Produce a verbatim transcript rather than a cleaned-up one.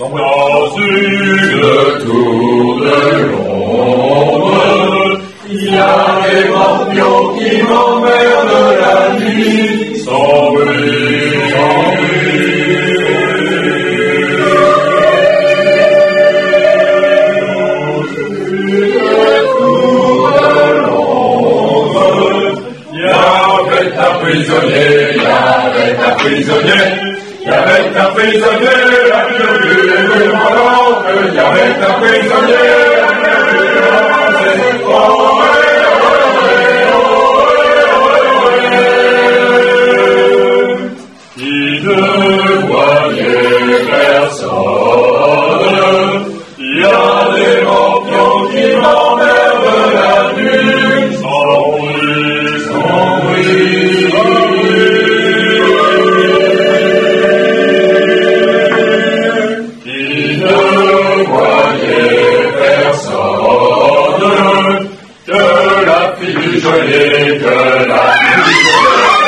Dans une tour de l'ombre, il y a des morpions qui m'emmerdent la nuit, sans bruit, sans bruit. Prisonnier, il y avait un prisonnier, il y avait un prisonnier, la violure et le volant, il y avait un prisonnier, la violure et il ne voyait personne, il y a des morpions qui m'emmerdent la nuit, sans bruit, sans bruit. Que la fille du geôlier, que la fille du geôlier.